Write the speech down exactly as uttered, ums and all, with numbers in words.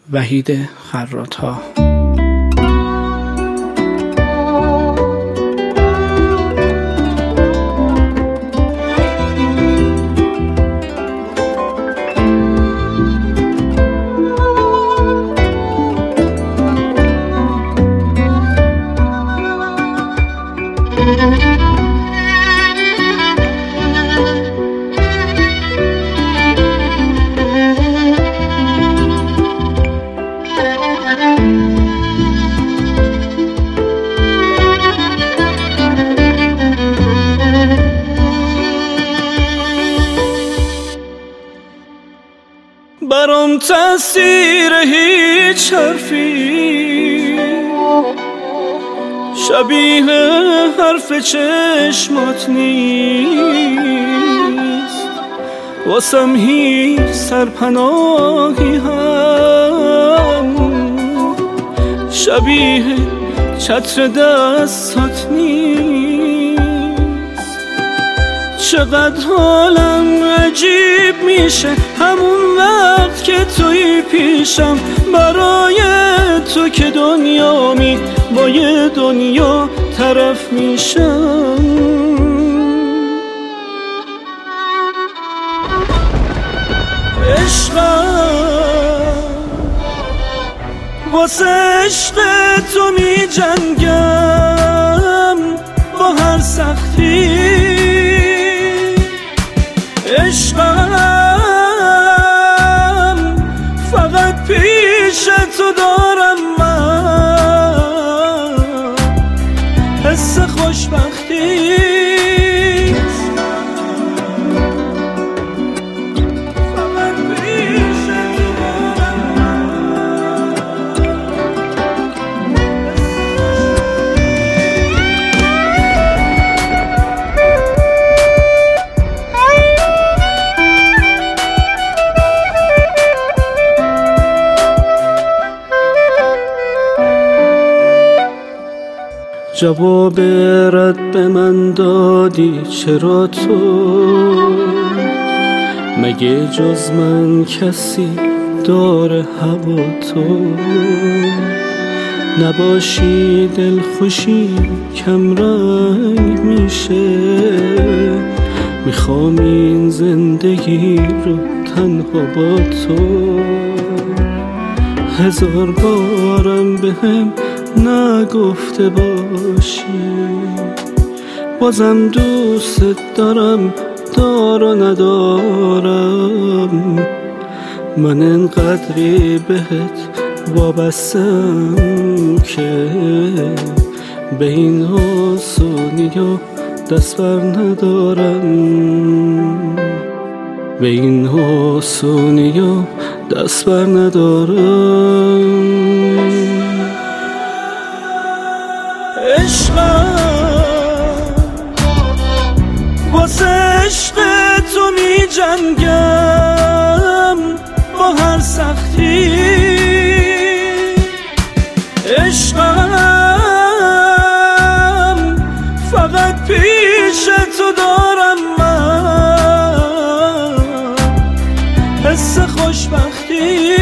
وحید خراط‌ها. برام تاثیر هیچ حرفی شبیه حرف چشمات نیست، واسم هیچ سرپناهی هم شبیه چتر دستات نیست. چقدر حالم عجیب میشه همون وقت که توی پیشم، برای تو که دنیامی با یه دنیا طرف میشم. عشقم واسه عشق تو می جنگم با هر سختی. عشقم فقط پیش تو دارم من حس خوشبختی. جواب رد به من دادی چرا تو؟ مگه جز من کسی داره هوا تو؟ نباشی دلخوشی کم رنگ میشه، میخوام این زندگی رو تنها با تو. هزار بارم بهم نگفته باشی، بازم دوست دارم دار و ندارم. من انقدری بهت وابستم که به این آسونی ها دست بر ندارم، به این آسونی ها دست بر ندارم. عشقم واسه عشق تو می جنگم با هر سختی. عشقم فقط پیش تو دارم من حس خوشبختی.